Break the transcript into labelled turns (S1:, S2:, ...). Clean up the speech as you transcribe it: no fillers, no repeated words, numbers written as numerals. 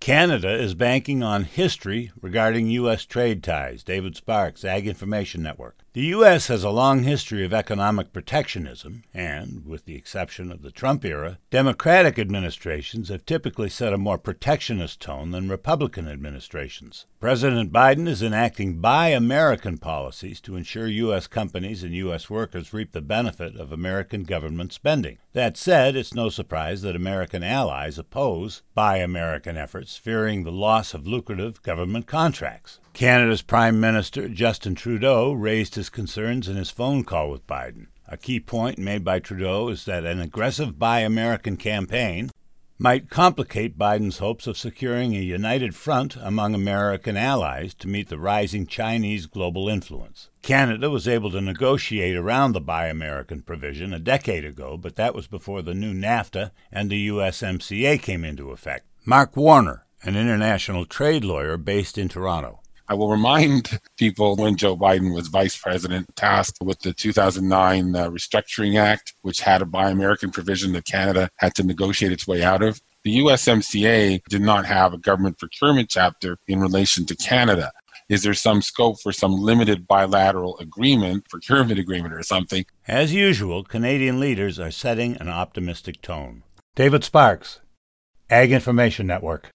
S1: Canada is banking on history regarding U.S. trade ties. David Sparks, Ag Information Network. The U.S. has a long history of economic protectionism, and, with the exception of the Trump era, Democratic administrations have typically set a more protectionist tone than Republican administrations. President Biden is enacting Buy American policies to ensure U.S. companies and U.S. workers reap the benefit of American government spending. That said, it's no surprise that American allies oppose Buy American efforts, fearing the loss of lucrative government contracts. Canada's Prime Minister Justin Trudeau raised his concerns in his phone call with Biden. A key point made by Trudeau is that an aggressive Buy American campaign might complicate Biden's hopes of securing a united front among American allies to meet the rising Chinese global influence. Canada was able to negotiate around the Buy American provision a decade ago, but that was before the new NAFTA and the USMCA came into effect. Mark Warner, an international trade lawyer based in Toronto.
S2: I will remind people when Joe Biden was vice president, tasked with the 2009 Restructuring Act, which had a Buy American provision that Canada had to negotiate its way out of. The USMCA did not have a government procurement chapter in relation to Canada. Is there some scope for some limited bilateral agreement, procurement agreement or something?
S1: As usual, Canadian leaders are setting an optimistic tone. David Sparks, Ag Information Network.